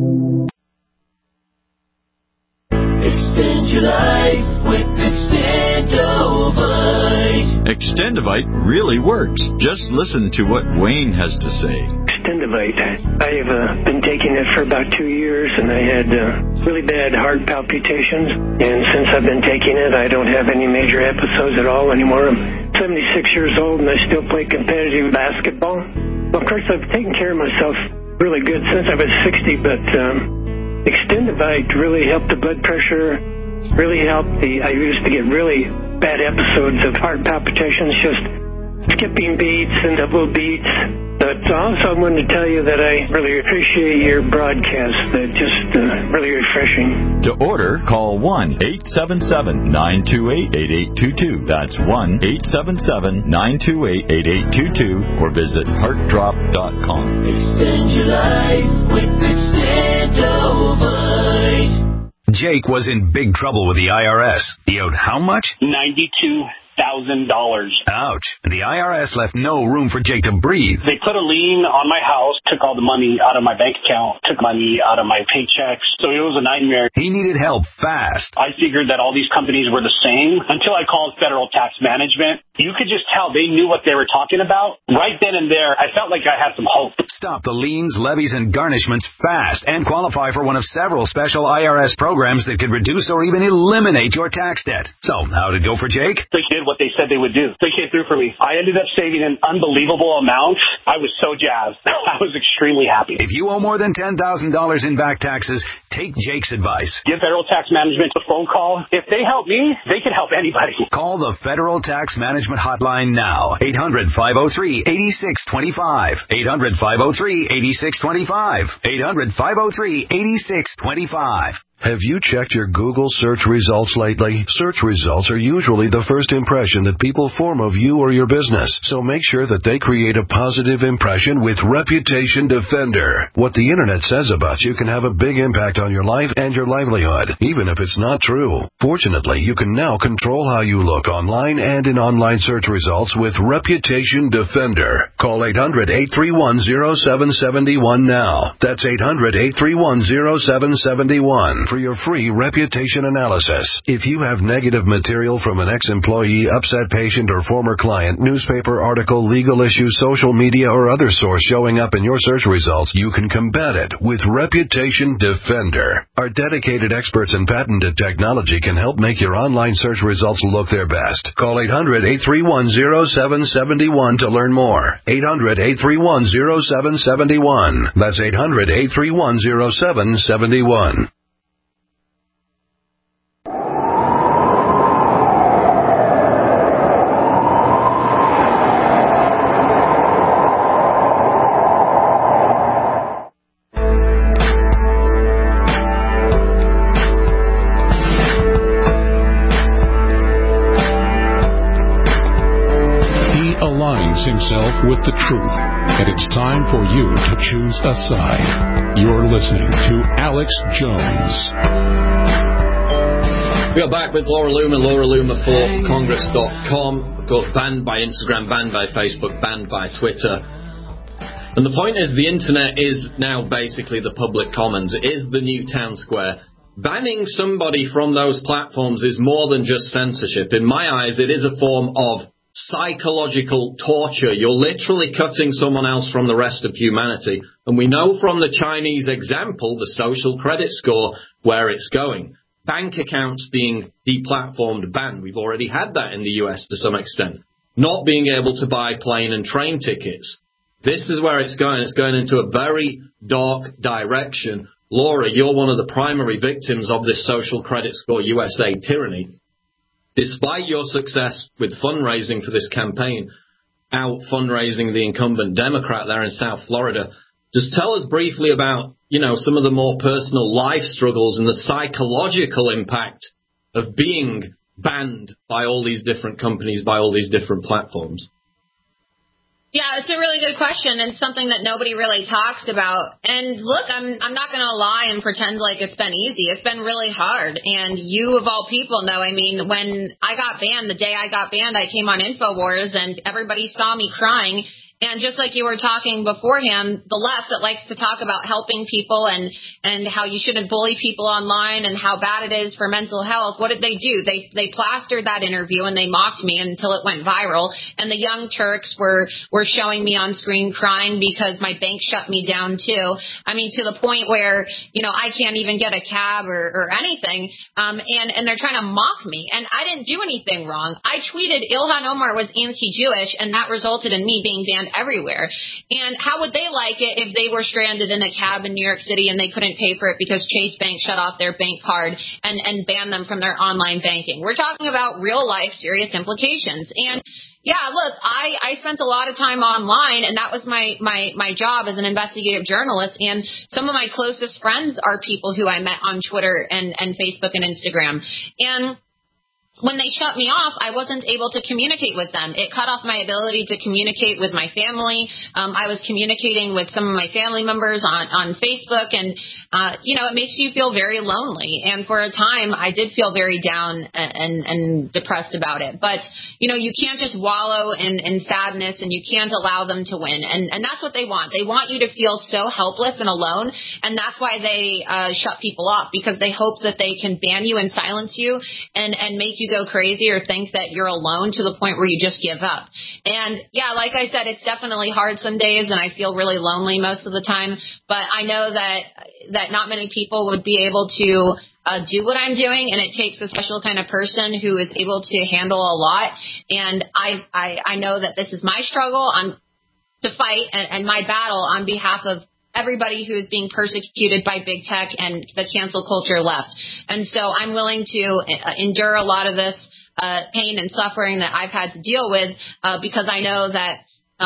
Extend your life with Extendovite. Extendovite really works. Just listen to what Wayne has to say. Extendovite. I have been taking it for about 2 years, and I had really bad heart palpitations. And since I've been taking it, I don't have any major episodes at all anymore. I'm 76 years old, and I still play competitive basketball. Well, of course, I've taken care of myself really good since I was 60, but Extendovite really helped the blood pressure, really helped I used to get really bad episodes of heart palpitations, just skipping beats and double beats. But also I wanted to tell you that I really appreciate your broadcast. They're just really refreshing. To order, call 1-877-928-8822. That's 1-877-928-8822 or visit heartdrop.com. Extend your life with Extendovite. Jake was in big trouble with the IRS. He owed how much? $92,000. Ouch. And the IRS left no room for Jake to breathe. They put a lien on my house, took all the money out of my bank account, took money out of my paychecks. So it was a nightmare. He needed help fast. I figured that all these companies were the same until I called Federal Tax Management. You could just tell they knew what they were talking about. Right then and there, I felt like I had some hope. Stop the liens, levies, and garnishments fast and qualify for one of several special IRS programs that could reduce or even eliminate your tax debt. So, how'd it go for Jake? They did what they said they would do. They came through for me. I ended up saving an unbelievable amount. I was so jazzed. I was extremely happy. If you owe more than $10,000 in back taxes, take Jake's advice. Give Federal Tax Management a phone call. If they help me, they can help anybody. Call the Federal Tax Management Hotline now. 800-503-8625. 800-503-8625. 800-503-8625. Have you checked your Google search results lately? Search results are usually the first impression that people form of you or your business, so make sure that they create a positive impression with Reputation Defender. What the internet says about you can have a big impact on your life and your livelihood, even if it's not true. Fortunately, you can now control how you look online and in online search results with Reputation Defender. Call 800-831-0771 now. That's 800-831-0771. for your free reputation analysis. If you have negative material from an ex-employee, upset patient, or former client, newspaper article, legal issue, social media, or other source showing up in your search results, you can combat it with Reputation Defender. Our dedicated experts in patented technology can help make your online search results look their best. Call 800-831-0771 to learn more. 800-831-0771. That's 800-831-0771. Himself with the truth, and it's time for you to choose a side. You're listening to Alex Jones. We are back with Laura Loomer, LauraLoomer4Congress.com. Got banned by Instagram, banned by Facebook, banned by Twitter. And the point is, the internet is now basically the public commons. It is the new town square. Banning somebody from those platforms is more than just censorship. In my eyes, it is a form of psychological torture. You're literally cutting someone else from the rest of humanity. And we know from the Chinese example, the social credit score, where it's going. Bank accounts being deplatformed, banned. We've already had that in the US to some extent. Not being able to buy plane and train tickets. This is where it's going. It's going into a very dark direction. Laura, you're one of the primary victims of this social credit score USA tyranny. Despite your success with fundraising for this campaign, out fundraising the incumbent Democrat there in South Florida, just tell us briefly about, some of the more personal life struggles and the psychological impact of being banned by all these different companies, by all these different platforms. Yeah, it's a really good question and something that nobody really talks about. And look, I'm not going to lie and pretend like it's been easy. It's been really hard. And you, of all people, know, when I got banned, the day I got banned, I came on InfoWars and everybody saw me crying. And just like you were talking beforehand, the left that likes to talk about helping people and how you shouldn't bully people online and how bad it is for mental health, what did they do? They plastered that interview and they mocked me until it went viral. And the Young Turks were showing me on screen crying because my bank shut me down too. To the point where, I can't even get a cab or anything. And they're trying to mock me. And I didn't do anything wrong. I tweeted Ilhan Omar was anti-Jewish, and that resulted in me being banned everywhere. And how would they like it if they were stranded in a cab in New York City and they couldn't pay for it because Chase Bank shut off their bank card and banned them from their online banking? We're talking about real life serious implications. And yeah, look, I spent a lot of time online, and that was my job as an investigative journalist. And some of my closest friends are people who I met on Twitter and Facebook and Instagram. And when they shut me off, I wasn't able to communicate with them. It cut off my ability to communicate with my family. I was communicating with some of my family members on Facebook, and it makes you feel very lonely. And for a time, I did feel very down and depressed about it. But you can't just wallow in sadness, and you can't allow them to win. And that's what they want. They want you to feel so helpless and alone, and that's why they shut people off, because they hope that they can ban you and silence you and make you go crazy or think that you're alone to the point where you just give up. And yeah, like I said, it's definitely hard some days, and I feel really lonely most of the time. But I know that not many people would be able to do what I'm doing, and it takes a special kind of person who is able to handle a lot. And I know that this is my struggle to fight and my battle on behalf of everybody who is being persecuted by big tech and the cancel culture left. And so I'm willing to endure a lot of this pain and suffering that I've had to deal with because I know that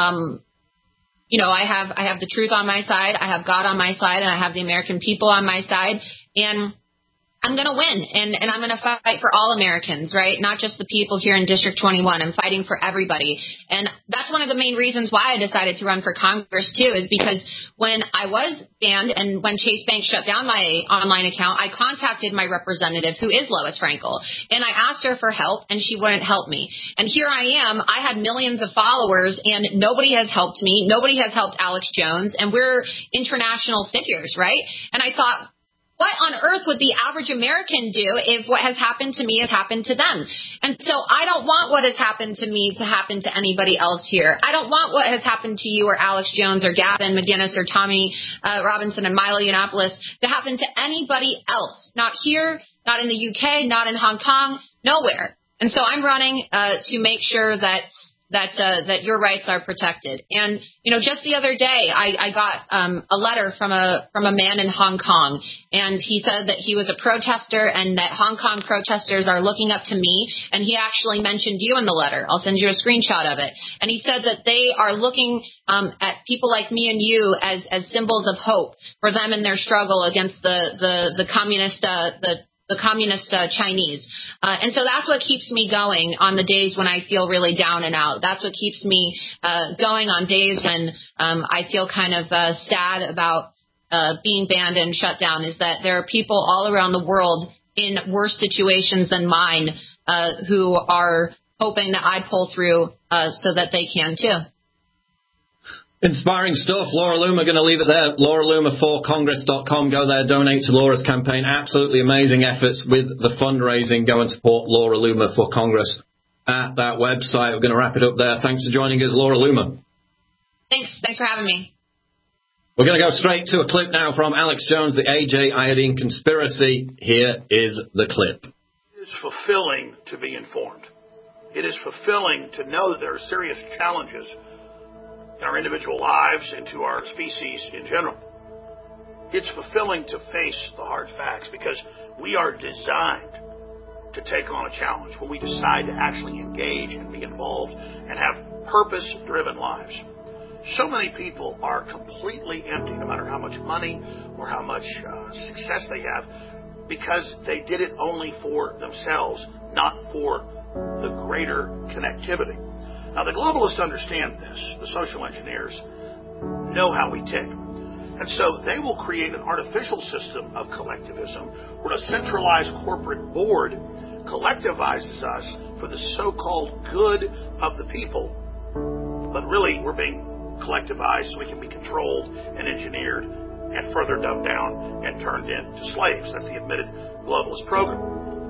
I have the truth on my side, I have God on my side, and I have the American people on my side, and I'm going to win, and I'm going to fight for all Americans, right? Not just the people here in District 21. I'm fighting for everybody. And that's one of the main reasons why I decided to run for Congress, too, is because when I was banned and when Chase Bank shut down my online account, I contacted my representative, who is Lois Frankel, and I asked her for help, and she wouldn't help me. And here I am. I had millions of followers, and nobody has helped me. Nobody has helped Alex Jones, and we're international figures, right? And I thought, what on earth would the average American do if what has happened to me has happened to them? And so I don't want what has happened to me to happen to anybody else here. I don't want what has happened to you or Alex Jones or Gavin McInnes or Tommy Robinson and Milo Yiannopoulos to happen to anybody else. Not here, not in the UK, not in Hong Kong, nowhere. And so I'm running to make sure that your rights are protected. And, just the other day, I got a letter from a man in Hong Kong, and he said that he was a protester and that Hong Kong protesters are looking up to me, and he actually mentioned you in the letter. I'll send you a screenshot of it. And he said that they are looking at people like me and you as symbols of hope for them in their struggle against the communist the communist Chinese. And so that's what keeps me going on the days when I feel really down and out. That's what keeps me going on days when I feel kind of sad about being banned and shut down, is that there are people all around the world in worse situations than mine who are hoping that I pull through so that they can too. Inspiring stuff. Laura Loomer, going to leave it there. LauraLoomer4Congress.com. Go there, donate to Laura's campaign. Absolutely amazing efforts with the fundraising. Go and support Laura Loomer for Congress at that website. We're going to wrap it up there. Thanks for joining us, Laura Loomer. Thanks for having me. We're going to go straight to a clip now from Alex Jones, the AJ Iodine Conspiracy. Here is the clip. It is fulfilling to be informed. It is fulfilling to know that there are serious challenges in our individual lives and to our species in general. It's fulfilling to face the hard facts because we are designed to take on a challenge when we decide to actually engage and be involved and have purpose-driven lives. So many people are completely empty, no matter how much money or how much success they have, because they did it only for themselves, not for the greater connectivity. Now, the globalists understand this. The social engineers know how we tick. And so they will create an artificial system of collectivism where a centralized corporate board collectivizes us for the so-called good of the people. But really, we're being collectivized so we can be controlled and engineered and further dumbed down and turned into slaves. That's the admitted globalist program.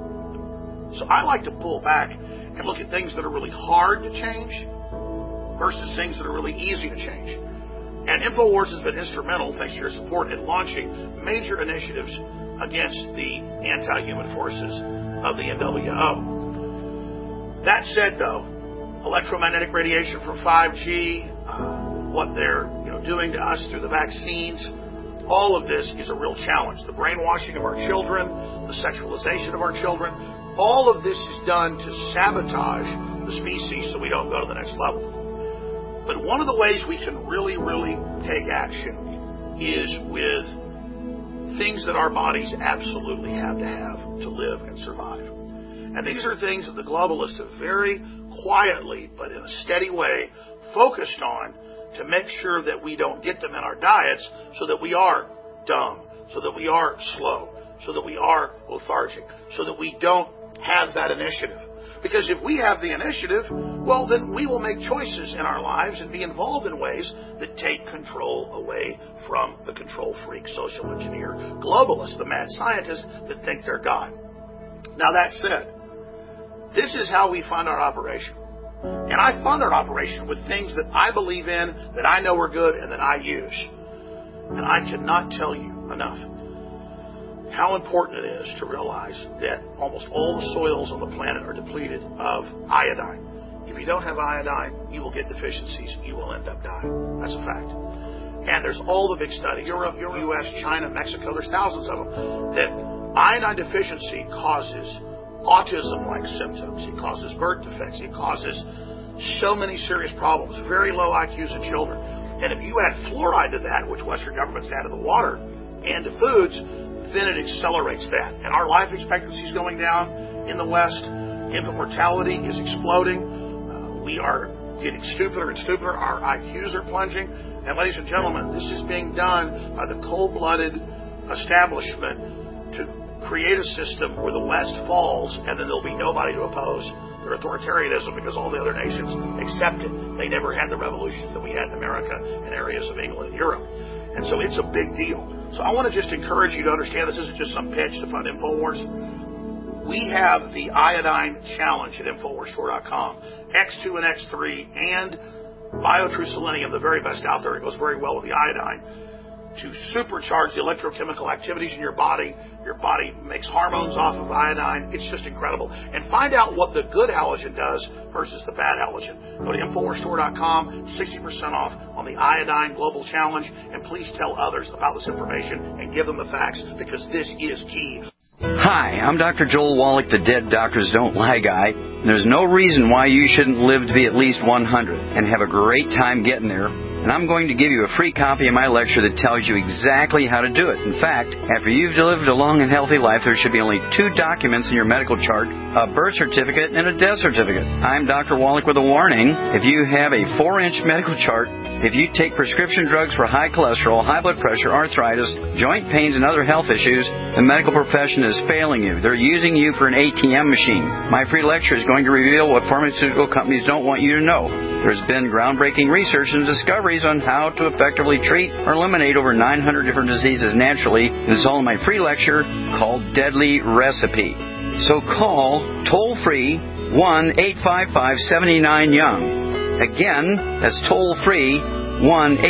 So I like to pull back and look at things that are really hard to change versus things that are really easy to change. And InfoWars has been instrumental, thanks to your support, in launching major initiatives against the anti-human forces of the NWO. That said, though, electromagnetic radiation from 5G, what they're doing to us through the vaccines, all of this is a real challenge. The brainwashing of our children, the sexualization of our children, all of this is done to sabotage the species so we don't go to the next level. But one of the ways we can really, really take action is with things that our bodies absolutely have to live and survive. And these are things that the globalists have very quietly, but in a steady way, focused on to make sure that we don't get them in our diets so that we are dumb, so that we are slow, so that we are lethargic, so that we don't have that initiative. Because if we have the initiative, well, then we will make choices in our lives and be involved in ways that take control away from the control freak, social engineer, globalists, the mad scientists that think they're God. Now, that said, this is how we fund our operation. And I fund our operation with things that I believe in, that I know are good, and that I use. And I cannot tell you enough how important it is to realize that almost all the soils on the planet are depleted of iodine. If you don't have iodine, you will get deficiencies. You will end up dying. That's a fact. And there's all the big studies, Europe, U.S., China, Mexico, there's thousands of them, that iodine deficiency causes autism-like symptoms. It causes birth defects. It causes so many serious problems, very low IQs in children. And if you add fluoride to that, which Western governments add to the water and to foods, then it accelerates that. And our life expectancy is going down in the West. Infant mortality is exploding. We are getting stupider and stupider. Our IQs are plunging. And ladies and gentlemen, this is being done by the cold-blooded establishment to create a system where the West falls and then there'll be nobody to oppose their authoritarianism because all the other nations accept it. They never had the revolutions that we had in America and areas of England and Europe. And so it's a big deal. So I want to just encourage you to understand this isn't just some pitch to fund InfoWars. We have the Iodine Challenge at InfoWarsStore.com. X2 and X3 and BioTrue Selenium, the very best out there. It goes very well with the iodine to supercharge the electrochemical activities in your body. Your body makes hormones off of iodine. It's just incredible. And find out what the good halogen does versus the bad halogen. Go to InfoWarsStore.com, 60% off on the Iodine Global Challenge. And please tell others about this information and give them the facts because this is key. Hi, I'm Dr. Joel Wallach, the Dead Doctors Don't Lie guy. There's no reason why you shouldn't live to be at least 100 and have a great time getting there. And I'm going to give you a free copy of my lecture that tells you exactly how to do it. In fact, after you've lived a long and healthy life, there should be only 2 documents in your medical chart, a birth certificate and a death certificate. I'm Dr. Wallach with a warning. If you have a 4-inch medical chart, if you take prescription drugs for high cholesterol, high blood pressure, arthritis, joint pains, and other health issues, the medical profession is failing you. They're using you for an ATM machine. My free lecture is going to reveal what pharmaceutical companies don't want you to know. There's been groundbreaking research and discoveries on how to effectively treat or eliminate over 900 different diseases naturally. It is all in my free lecture called Deadly Recipe. So call toll-free 1-855-79-YOUNG. Again, that's toll-free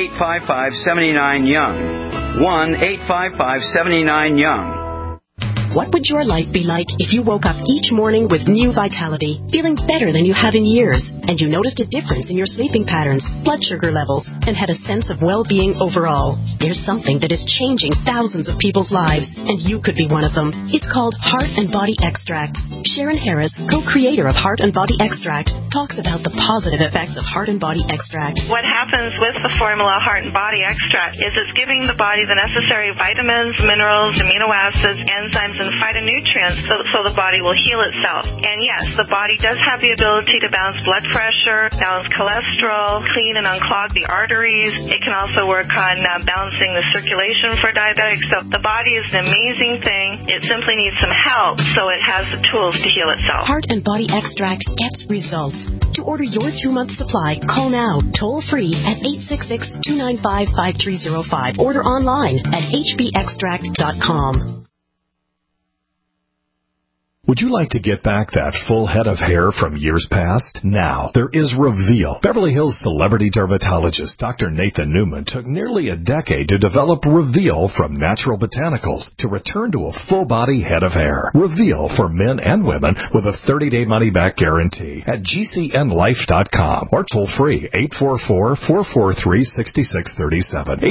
1-855-79-YOUNG. 1-855-79-YOUNG. What would your life be like if you woke up each morning with new vitality, feeling better than you have in years, and you noticed a difference in your sleeping patterns, blood sugar levels, and had a sense of well-being overall? There's something that is changing thousands of people's lives, and you could be one of them. It's called Heart and Body Extract. Sharon Harris, co-creator of Heart and Body Extract, talks about the positive effects of Heart and Body Extract. What happens with the formula Heart and Body Extract is it's giving the body the necessary vitamins, minerals, amino acids, enzymes, and phytonutrients so the body will heal itself. And yes, the body does have the ability to balance blood pressure, balance cholesterol, clean and unclog the arteries. It can also work on balancing the circulation for diabetics. So the body is an amazing thing. It simply needs some help so it has the tools to heal itself. Heart and Body Extract gets results. To order your 2-month supply, call now, toll free at 866-295-5305. Order online at hbextract.com. Would you like to get back that full head of hair from years past? Now, there is Reveal. Beverly Hills celebrity dermatologist Dr. Nathan Newman took nearly a decade to develop Reveal from natural botanicals to return to a full-body head of hair. Reveal for men and women with a 30-day money-back guarantee at gcnlife.com or toll-free 844-443-6637.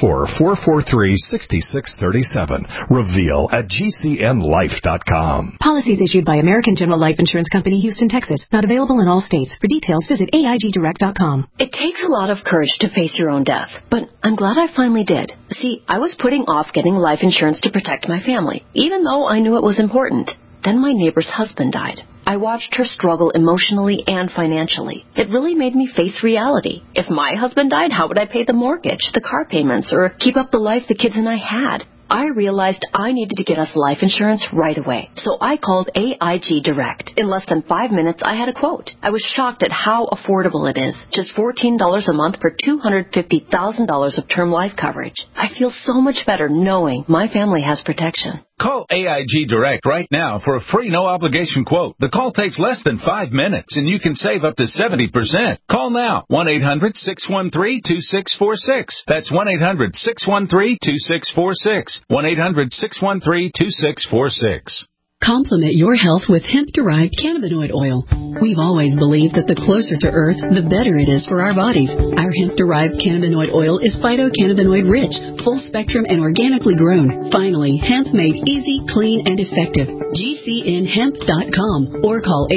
844-443-6637. Reveal at gcnlife.com. Policies issued by American General Life Insurance Company, Houston, Texas. Not available in all states. For details, visit AIGdirect.com. It takes a lot of courage to face your own death, but I'm glad I finally did. See, I was putting off getting life insurance to protect my family, even though I knew it was important. Then my neighbor's husband died. I watched her struggle emotionally and financially. It really made me face reality. If my husband died, how would I pay the mortgage, the car payments, or keep up the life the kids and I had? I realized I needed to get us life insurance right away. So I called AIG Direct. In less than 5 minutes, I had a quote. I was shocked at how affordable it is. Just $14 a month for $250,000 of term life coverage. I feel so much better knowing my family has protection. Call AIG Direct right now for a free no-obligation quote. The call takes less than 5 minutes, and you can save up to 70%. Call now, 1-800-613-2646. That's 1-800-613-2646. 1-800-613-2646. Complement your health with hemp-derived cannabinoid oil. We've always believed that the closer to Earth, the better it is for our bodies. Our hemp-derived cannabinoid oil is phytocannabinoid-rich, full-spectrum, and organically grown. Finally, hemp made easy, clean, and effective. GCNhemp.com or call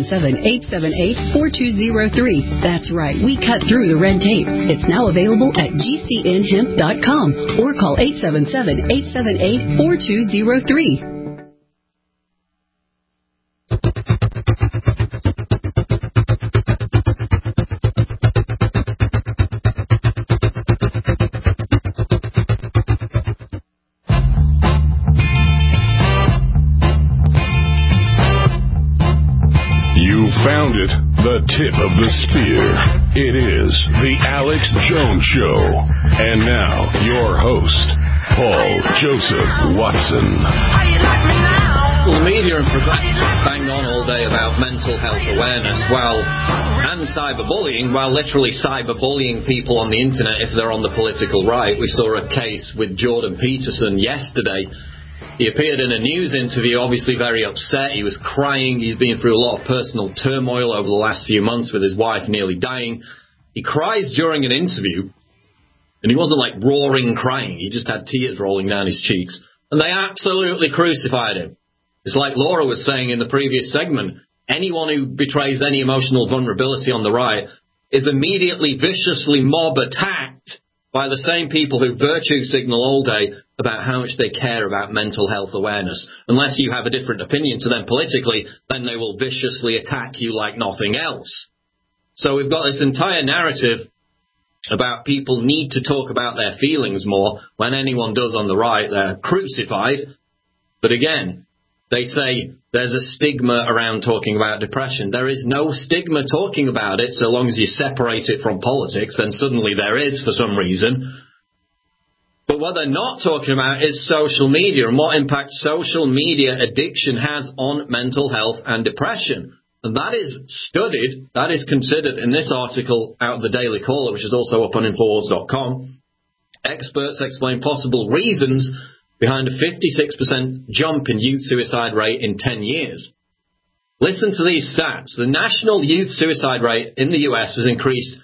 877-878-4203. That's right, we cut through the red tape. It's now available at GCNhemp.com or call 877-878-4203. Found it, the tip of the spear. It is the Alex Jones Show. And now, your host, Paul Joseph Watson. Well, the media and bang on all day about mental health awareness, and cyberbullying, while literally cyberbullying people on the internet if they're on the political right. We saw a case with Jordan Peterson yesterday. He appeared in a news interview, obviously very upset. He was crying. He's been through a lot of personal turmoil over the last few months with his wife nearly dying. He cries during an interview, and he wasn't like roaring crying. He just had tears rolling down his cheeks. And they absolutely crucified him. It's like Laura was saying in the previous segment. Anyone who betrays any emotional vulnerability on the right is immediately viciously mob attacked by the same people who virtue signal all day about how much they care about mental health awareness. Unless you have a different opinion to them politically, then they will viciously attack you like nothing else. So we've got this entire narrative about people need to talk about their feelings more. When anyone does on the right, they're crucified. But again, they say there's a stigma around talking about depression. There is no stigma talking about it so long as you separate it from politics, and suddenly there is for some reason. But what they're not talking about is social media and what impact social media addiction has on mental health and depression. And that is studied, that is considered in this article out of the Daily Caller, which is also up on Infowars.com. Experts explain possible reasons behind a 56% jump in youth suicide rate in 10 years. Listen to these stats. The national youth suicide rate in the US has increased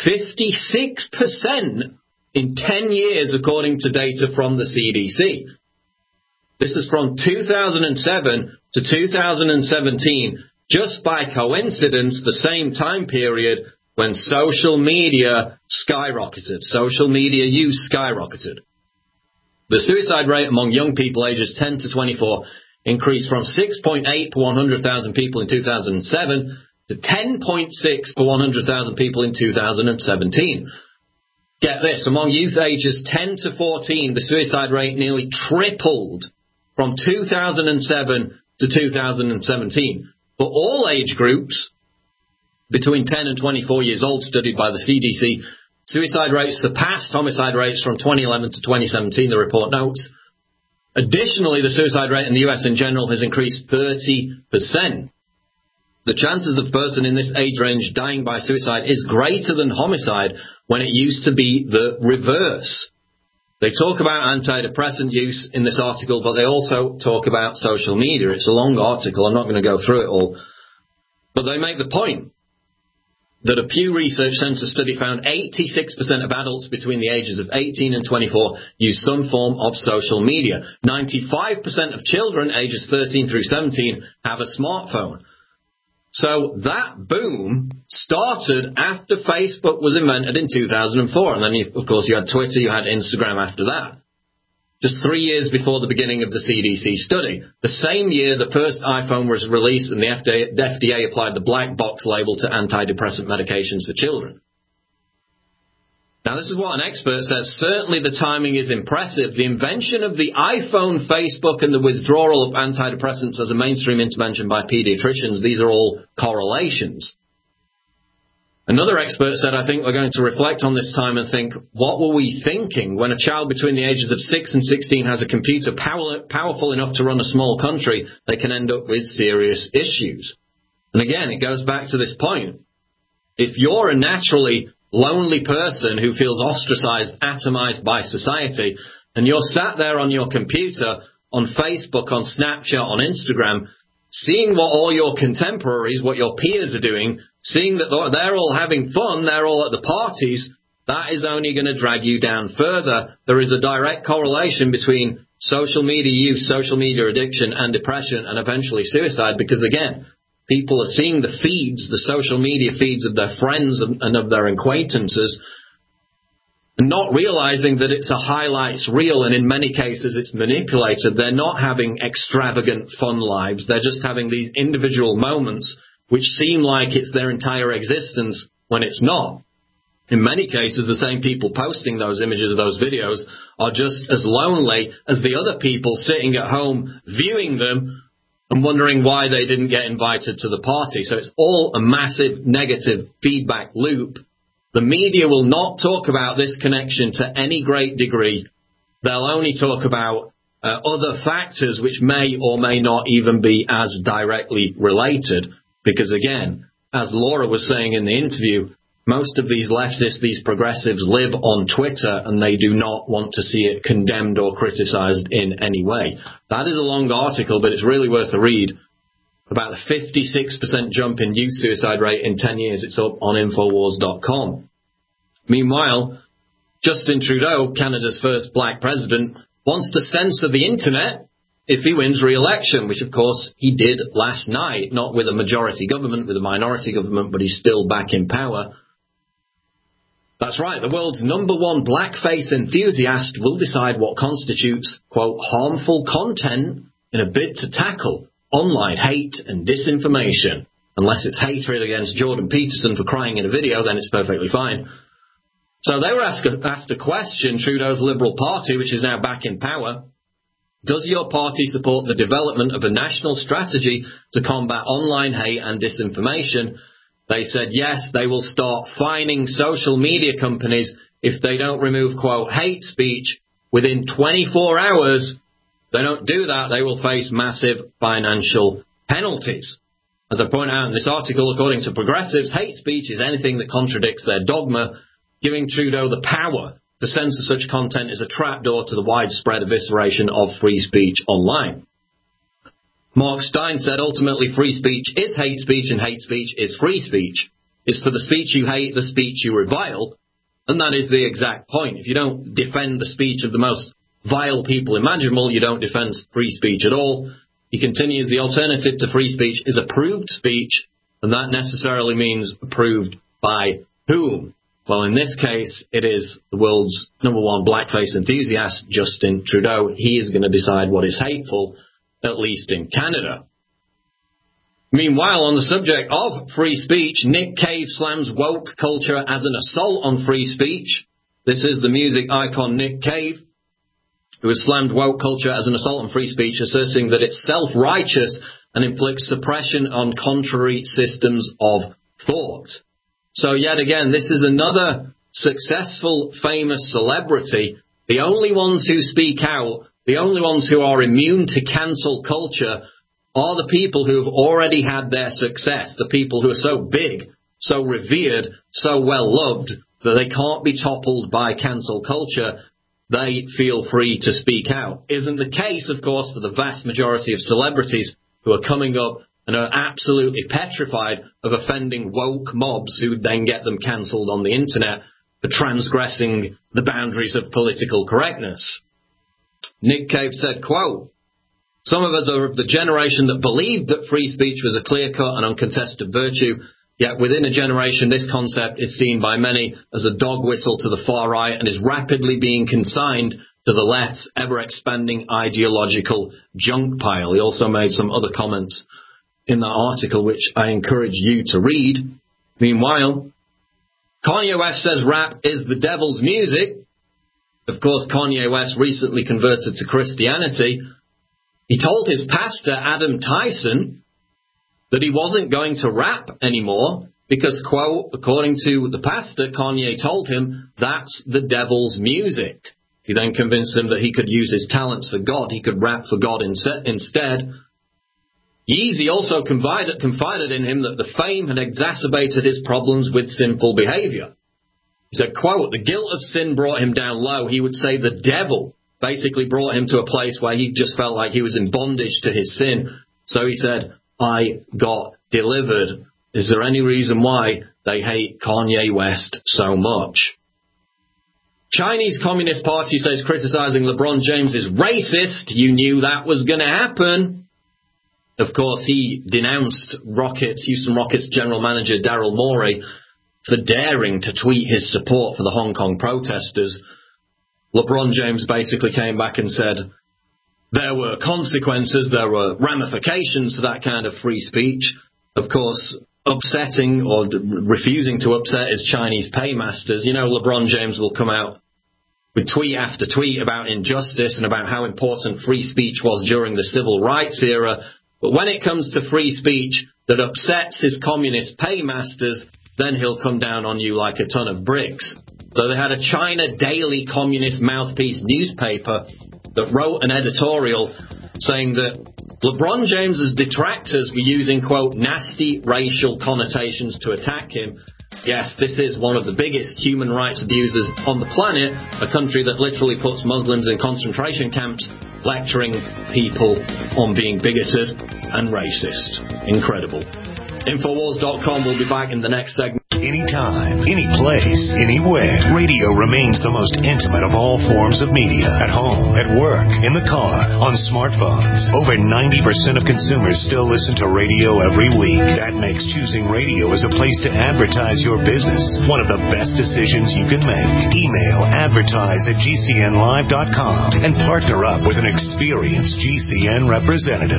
56% in 10 years, according to data from the CDC. This is from 2007 to 2017, just by coincidence, the same time period when social media skyrocketed. Social media use skyrocketed. The suicide rate among young people ages 10 to 24 increased from 6.8 per 100,000 people in 2007 to 10.6 per 100,000 people in 2017. Get this, among youth ages 10 to 14, the suicide rate nearly tripled from 2007 to 2017. For all age groups between 10 and 24 years old, studied by the CDC, suicide rates surpassed homicide rates from 2011 to 2017, the report notes. Additionally, the suicide rate in the US in general has increased 30%. The chances of a person in this age range dying by suicide is greater than homicide when it used to be the reverse. They talk about antidepressant use in this article, but they also talk about social media. It's a long article. I'm not going to go through it all. But they make the point that a Pew Research Center study found 86% of adults between the ages of 18 and 24 use some form of social media. 95% of children ages 13 through 17 have a smartphone. So that boom started after Facebook was invented in 2004. And then, of course, you had Twitter, you had Instagram after that. Just 3 years before the beginning of the CDC study. The same year the first iPhone was released and the FDA applied the black box label to antidepressant medications for children. Now, this is what an expert says. Certainly the timing is impressive. The invention of the iPhone, Facebook, and the withdrawal of antidepressants as a mainstream intervention by pediatricians, these are all correlations. Another expert said, I think we're going to reflect on this time and think, what were we thinking when a child between the ages of 6 and 16 has a computer powerful enough to run a small country, they can end up with serious issues. And again, it goes back to this point. If you're a naturally lonely person who feels ostracized, atomized by society, and you're sat there on your computer, on Facebook, on Snapchat, on Instagram, seeing what all your contemporaries, what your peers are doing, seeing that they're all having fun, they're all at the parties, that is only going to drag you down further. There is a direct correlation between social media use, social media addiction, and depression, and eventually suicide, because again, people are seeing the feeds, the social media feeds of their friends and of their acquaintances, and not realizing that it's a highlights reel, and in many cases it's manipulated. They're not having extravagant fun lives. They're just having these individual moments which seem like it's their entire existence when it's not. In many cases, the same people posting those images, those videos, are just as lonely as the other people sitting at home viewing them and wondering why they didn't get invited to the party. So it's all a massive negative feedback loop. The media will not talk about this connection to any great degree. They'll only talk about other factors which may or may not even be as directly related. Because again, as Laura was saying in the interview, most of these leftists, these progressives, live on Twitter and they do not want to see it condemned or criticized in any way. That is a long article, but it's really worth a read. About the 56% jump in youth suicide rate in 10 years. It's up on Infowars.com. Meanwhile, Justin Trudeau, Canada's first black president, wants to censor the internet if he wins re-election, which of course he did last night, not with a majority government, with a minority government, but he's still back in power. That's right, the world's #1 blackface enthusiast will decide what constitutes, quote, harmful content in a bid to tackle online hate and disinformation. Unless it's hatred against Jordan Peterson for crying in a video, then it's perfectly fine. So they were asked a question, Trudeau's Liberal Party, which is now back in power. Does your party support the development of a national strategy to combat online hate and disinformation? They said yes, they will start fining social media companies if they don't remove, quote, hate speech within 24 hours. If they don't do that, they will face massive financial penalties. As I point out in this article, according to progressives, hate speech is anything that contradicts their dogma, giving Trudeau the power To censor such content is a trapdoor to the widespread evisceration of free speech online. Mark Stein said, ultimately, free speech is hate speech and hate speech is free speech. It's for the speech you hate, the speech you revile, and that is the exact point. If you don't defend the speech of the most vile people imaginable, you don't defend free speech at all. He continues, the alternative to free speech is approved speech, and that necessarily means approved by whom? Well, in this case, it is the world's number one blackface enthusiast, Justin Trudeau. He is going to decide what is hateful, at least in Canada. Meanwhile, on the subject of free speech, Nick Cave slams woke culture as an assault on free speech. This is the music icon Nick Cave, who has slammed woke culture as an assault on free speech, asserting that it's self-righteous and inflicts suppression on contrary systems of thought. So yet again, this is another successful, famous celebrity. The only ones who speak out, the only ones who are immune to cancel culture are the people who have already had their success, the people who are so big, so revered, so well loved that they can't be toppled by cancel culture. They feel free to speak out. Isn't the case, of course, for the vast majority of celebrities who are coming up and are absolutely petrified of offending woke mobs who then get them cancelled on the internet for transgressing the boundaries of political correctness. Nick Cave said, quote, some of us are of the generation that believed that free speech was a clear-cut and uncontested virtue, yet within a generation this concept is seen by many as a dog whistle to the far right and is rapidly being consigned to the left's ever-expanding ideological junk pile. He also made some other comments in that article, which I encourage you to read. Meanwhile, Kanye West says rap is the devil's music. Of course, Kanye West recently converted to Christianity. He told his pastor, Adam Tyson, that he wasn't going to rap anymore because, quote, according to the pastor, Kanye told him that's the devil's music. He then convinced him that he could use his talents for God. He could rap for God instead. Yeezy also confided in him that the fame had exacerbated his problems with sinful behavior. He said, quote, the guilt of sin brought him down low. He would say the devil basically brought him to a place where he just felt like he was in bondage to his sin. So he said, I got delivered. Is there any reason why they hate Kanye West so much? Chinese Communist Party says criticizing LeBron James is racist. You knew that was going to happen. Of course, he denounced Houston Rockets general manager Daryl Morey for daring to tweet his support for the Hong Kong protesters. LeBron James basically came back and said there were consequences, there were ramifications to that kind of free speech. Of course, upsetting or refusing to upset his Chinese paymasters. You know, LeBron James will come out with tweet after tweet about injustice and about how important free speech was during the civil rights era. But when it comes to free speech that upsets his communist paymasters, then he'll come down on you like a ton of bricks. So they had a China Daily Communist Mouthpiece newspaper that wrote an editorial saying that LeBron James's detractors were using, quote, nasty racial connotations to attack him. Yes, this is one of the biggest human rights abusers on the planet, a country that literally puts Muslims in concentration camps, lecturing people on being bigoted and racist. Incredible. Infowars.com will be back in the next segment. Anytime, any place, anywhere. Radio remains the most intimate of all forms of media. At home, at work, in the car, on smartphones. Over 90% of consumers still listen to radio every week. That makes choosing radio as a place to advertise your business one of the best decisions you can make. Email advertise@gcnlive.com and partner up with an experienced GCN representative.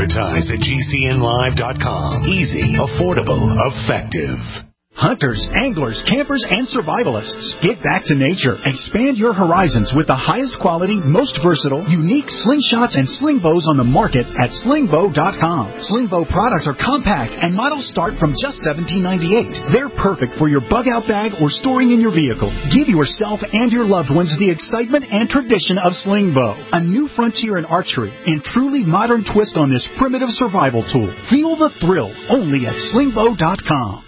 Advertise@gcnlive.com. Easy, affordable, effective. Hunters, anglers, campers, and survivalists, get back to nature. Expand your horizons with the highest quality, most versatile, unique slingshots and sling bows on the market at slingbow.com. Sling bow products are compact and models start from just $17.98. They're perfect for your bug-out bag or storing in your vehicle. Give yourself and your loved ones the excitement and tradition of sling bow, a new frontier in archery and truly modern twist on this primitive survival tool. Feel the thrill only at slingbow.com.